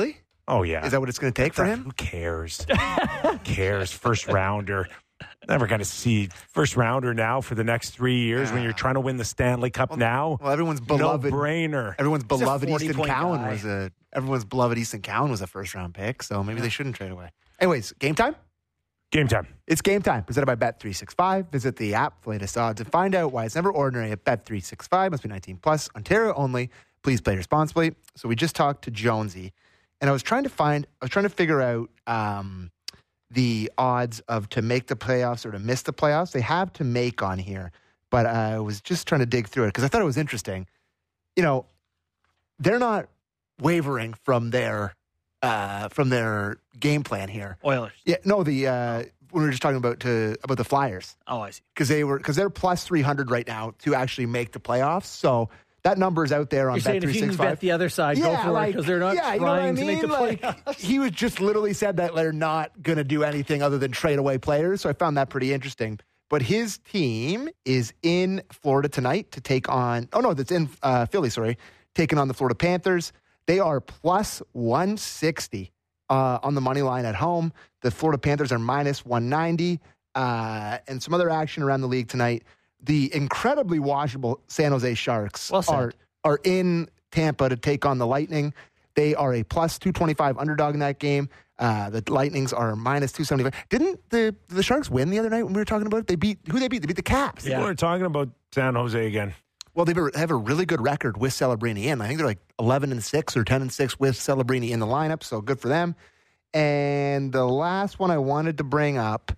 Oh, yeah. Is that what it's going to take for him? Who cares? Who cares? First rounder. Never going to see first rounder now for the next three years when you're trying to win the Stanley Cup well, now. Well, everyone's beloved. No brainer. Everyone's beloved Easton Cowan guy. was a. Everyone's beloved Easton Cowan was a first round pick, so maybe yeah. they shouldn't trade away. Anyways, game time. Game time. It's game time. Presented by Bet three sixty-five. Visit the app for latest odds and find out why it's never ordinary at Bet three sixty-five. Must be nineteen plus. Ontario only. Please play responsibly. So we just talked to Jonesy, and I was trying to find. I was trying to figure out. Um, the odds of to make the playoffs or to miss the playoffs. They have to make on here, but I was just trying to dig through it because I thought it was interesting. You know, they're not wavering from their uh, from their game plan here. Oilers. Yeah, no, the uh, we were just talking about to about the Flyers. Oh, I see. Because they were because they're plus three hundred right now to actually make the playoffs. So. That number is out there on You're saying Bet if three you can sixty-five. bet the other side, yeah, go for like, it because they're not yeah, trying you know what I mean? to make the like, playoffs. He was just literally said that they're not going to do anything other than trade away players. So I found that pretty interesting. But his team is in Florida tonight to take on, oh no, that's in uh, Philly, sorry, taking on the Florida Panthers. They are plus one sixty uh, on the money line at home. The Florida Panthers are minus one ninety. Uh, and some other action around the league tonight. The incredibly washable San Jose Sharks well are are in Tampa to take on the Lightning. They are a plus two twenty-five underdog in that game. Uh, the Lightnings are minus two seventy-five. Didn't the the Sharks win the other night when we were talking about it? They beat, who they beat? They beat the Caps. Yeah. We're talking about San Jose again. Well, they have a really good record with Celebrini in. I think they're like eleven and six or ten and six with Celebrini in the lineup, so good for them. And the last one I wanted to bring up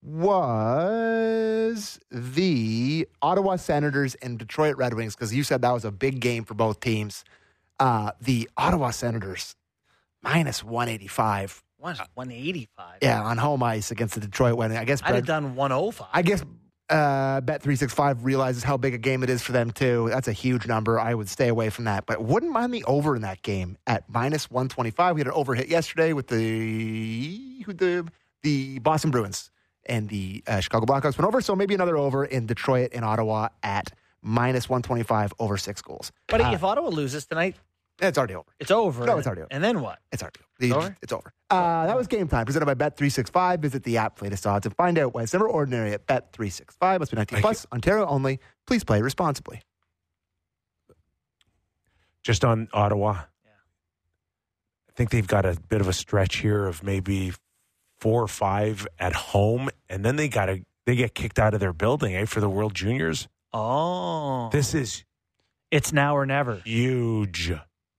was the Ottawa Senators and Detroit Red Wings, because you said that was a big game for both teams. Uh, the Ottawa Senators, minus one eighty-five. What, one eighty-five? Yeah, on home ice against the Detroit Red Wings. I guess I'd have done one oh five. I guess uh, Bet three sixty-five realizes how big a game it is for them, too. That's a huge number. I would stay away from that. But wouldn't mind the over in that game at minus one twenty-five. We had an over hit yesterday with the, the, the Boston Bruins. And the uh, Chicago Blackhawks went over, so maybe another over in Detroit and Ottawa at minus one twenty-five over six goals. But uh, if Ottawa loses tonight, it's already over. It's over. No, it's already over. And then what? It's already over. It's The, over? It's over. Uh, that was game time, presented by Bet three sixty-five. Visit the app for latest odds and find out why it's never ordinary at Bet three sixty-five. Must be nineteen plus. Ontario only. Please play responsibly. Just on Ottawa, Yeah. I think they've got a bit of a stretch here of maybe four or five at home, and then they got to they get kicked out of their building, eh, for the World Juniors. Oh. This is It's now or never. huge,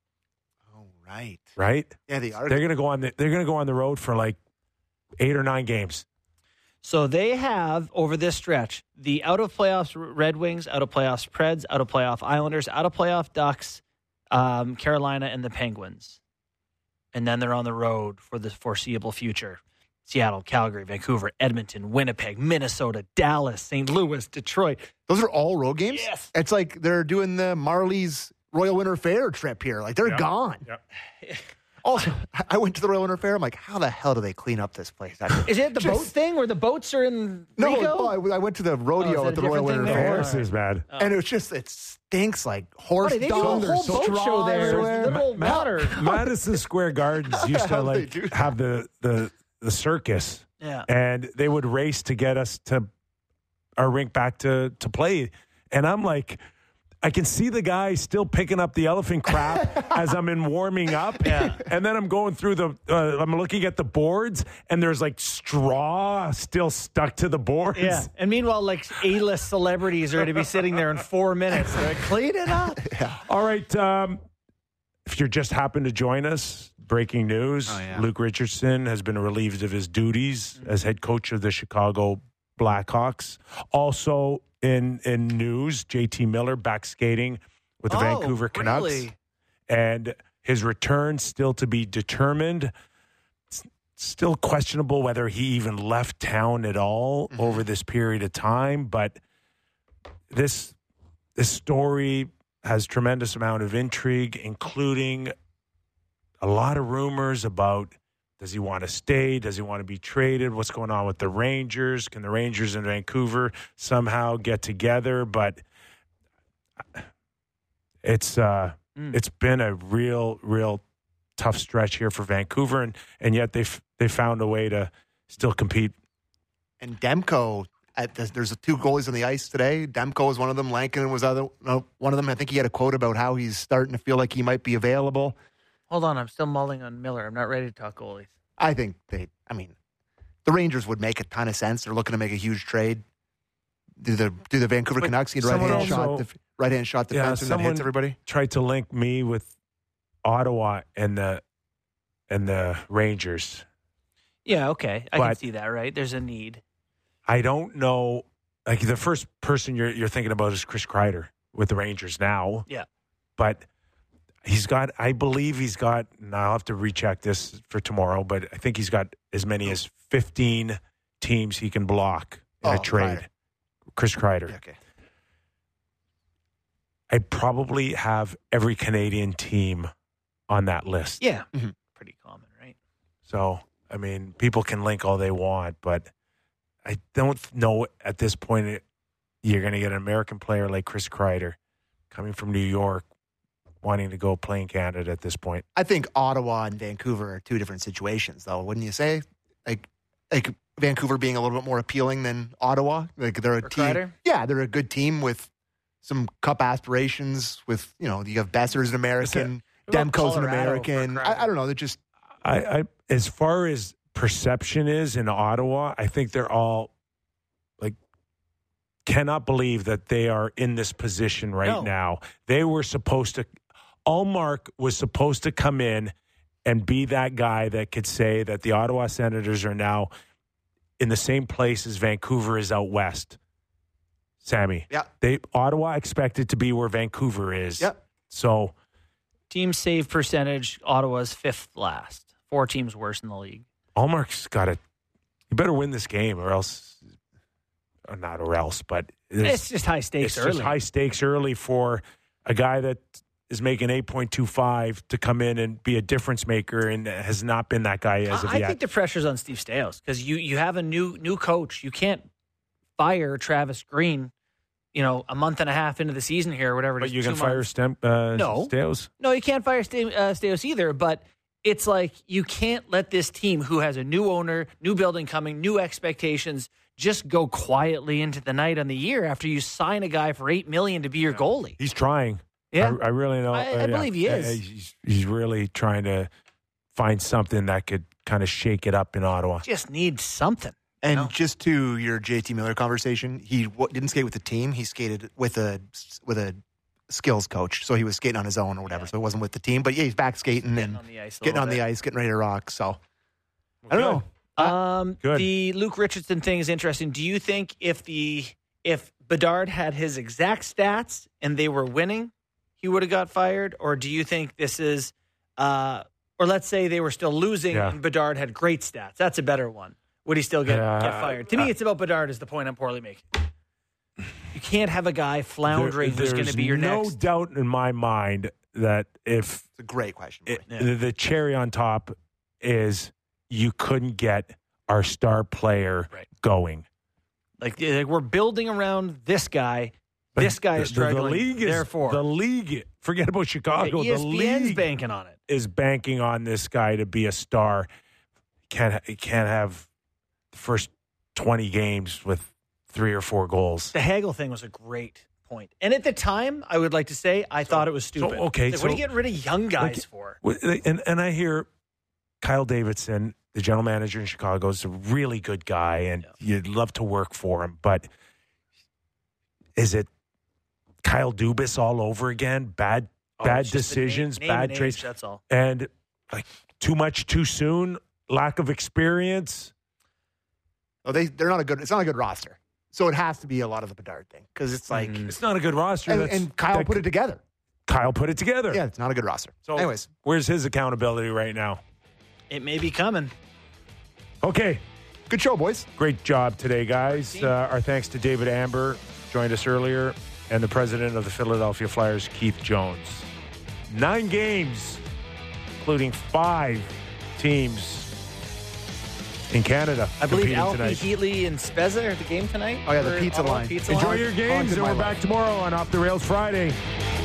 Oh, right. right? Yeah, they are. They're gonna go on the they're gonna go on the road for like eight or nine games. So they have, over this stretch, the out-of-playoffs Red Wings, out-of-playoffs Preds, out-of-playoff Islanders, out-of-playoff Ducks, um, Carolina, and the Penguins. And then they're on the road for the foreseeable future. Seattle, Calgary, Vancouver, Edmonton, Winnipeg, Minnesota, Dallas, Saint Louis, Detroit. Those are all road games? Yes. It's like they're doing the Marlies Royal Winter Fair trip here. Like, they're Yep. gone. Yep. Also, I went to the Royal Winter Fair. I'm like, how the hell do they clean up this place? Is it the Just- boat thing where the boats are in No, Rico? well, I, I went to the rodeo Oh, is that at the a Royal different Winter thing there? Fair. Horse is bad. And it was just, it stinks like horse Buddy, they do a dung. whole There's boat straw show there. everywhere. There's little Ma- water. Madison Square Gardens used to hell do they like do that? have the, the the circus, Yeah. and they would race to get us to our rink back to to play. And I'm like, I can see the guy still picking up the elephant crap as I'm in warming up. Yeah. And then I'm going through the, uh, I'm looking at the boards, and there's like straw still stuck to the boards. Yeah. And meanwhile, like A-list celebrities are going to be sitting there in four minutes. They're like, clean it up. All right. Um, if you just happen to join us, breaking news, Oh, yeah. Luke Richardson has been relieved of his duties as head coach of the Chicago Blackhawks. Also in in news, J T Miller back skating with the Oh, Vancouver Canucks. really? And his return still to be determined. It's still questionable whether he even left town at all Mm-hmm. over this period of time, but this this story has tremendous amount of intrigue, including a lot of rumors about, does he want to stay? Does he want to be traded? What's going on with the Rangers? Can the Rangers in Vancouver somehow get together? But it's uh, Mm. it's been a real, real tough stretch here for Vancouver, and, and yet they've they found a way to still compete. And Demko, at the, there's two goalies on the ice today. Demko was one of them. Lankinen was other no, one of them. I think he had a quote about how he's starting to feel like he might be available. Hold on, I'm still mulling on Miller. I'm not ready to talk goalies. I think they, I mean, the Rangers would make a ton of sense. They're looking to make a huge trade. Do the do the Vancouver But Canucks need right someone hand shot also- def, right hand shot Yeah, defenseman that someone- hits everybody? Tried to link me with Ottawa and the and the Rangers. Yeah, okay. I can But- see that, right? There's a need. I don't know. Like the first person you're you're thinking about is Chris Kreider with the Rangers now. Yeah. But he's got, I believe he's got, and I'll have to recheck this for tomorrow, but I think he's got as many as fifteen teams he can block in Oh, a trade. Kreider. Chris Kreider. Yeah, okay. I probably have every Canadian team on that list. Yeah. Mhm. Pretty common, right? So, I mean, people can link all they want, but I don't know at this point it, you're going to get an American player like Chris Kreider coming from New York wanting to go play in Canada at this point. I think Ottawa and Vancouver are two different situations, though, wouldn't you say? Like, like Vancouver being a little bit more appealing than Ottawa. Like they're a For team. Kreider? Yeah, they're a good team with some cup aspirations. With you know, you have Besser's an American, What about Demko's an Colorado American. for I, Kreider? I don't know. They're just I, I as far as perception is in Ottawa, I think they're all like cannot believe that they are in this position right No. now. They were supposed to Allmark was supposed to come in and be that guy that could say that the Ottawa Senators are now in the same place as Vancouver is out west. Sammy. yeah, They Ottawa expected to be where Vancouver is. yeah. So Team save percentage, Ottawa's fifth last. Four teams worse in the league. Allmark's got to. You better win this game, or else, or not, or else. But It's it's, just high stakes it's early. just high stakes early for a guy that is making eight point two five to come in and be a difference maker, and has not been that guy as of I, I yet. think the pressure's on Steve Stais because you, you have a new new coach. You can't fire Travis Green, you know, a month and a half into the season here or whatever it but is. you two can fire months. Stem, uh, No. Stales. No, you can't fire Sta- uh, Stais either, but it's like you can't let this team who has a new owner, new building coming, new expectations, just go quietly into the night on the year after you sign a guy for eight million dollars to be your goalie. He's trying. Yeah. I, I really know. I- I uh, yeah. believe he is. Uh, He's, he's really trying to find something that could kind of shake it up in Ottawa. Just needs something. And No. just to your J T Miller conversation, he w- didn't skate with the team. He skated with a with a skills coach, so he was skating on his own or whatever. So it wasn't with the team. But yeah, he's back skating Getting and on the ice a getting little on the bit. ice, getting ready to rock. So I don't know. Um, Good. The Luke Richardson thing is interesting. Do you think if the if Bedard had his exact stats and they were winning, he would have got fired? Or do you think this is, uh, or let's say they were still losing Yeah. and Bedard had great stats? That's a better one. Would he still get, Yeah, get fired? To me, uh, it's about Bedard is the point I'm poorly making. You can't have a guy floundering There- who's going to there's be your no next. doubt in my mind that if It's a great question. it, Boy. the, the cherry on top is you couldn't get our star player Right. going. Like, like we're building around this guy. But This guy is the- the- struggling. The league is Therefore, the league. Forget about Chicago. E S P N's the league banking on it. is banking on this guy to be a star. Can't ha- can't have the first twenty games with three or four goals. The Hagel thing was a great point. And at the time, I would like to say, I thought it was stupid. okay, Like, what are you so- getting rid of young guys like- for? And and I hear Kyle Davidson, the general manager in Chicago, is a really good guy, and you'd love to work for him. But is it Kyle Dubas all over again? Bad Oh, bad it's just the name- decisions, name bad and age, trades, That's all. and like too much too soon, lack of experience. Oh, they they're not a good. It's not a good roster. So it has to be a lot of the Bedard thing because it's like It's not a good roster. and, That's- and Kyle that- put it together. Kyle put it together. Yeah, it's not a good roster. So, anyways, where's his accountability right now? It may be coming. Okay, good show, boys. great job today, guys. Uh, our thanks to David Amber, joined us earlier, and the president of the Philadelphia Flyers, Keith Jones. Nine games, including five teams in Canada. I believe competing Alfie, tonight. Heatley, and Spezza are at the game tonight. Oh, yeah, the For pizza Ottawa line. Pizza Enjoy line. your games, Haunted and my we're life. back tomorrow on Off the Rails Friday.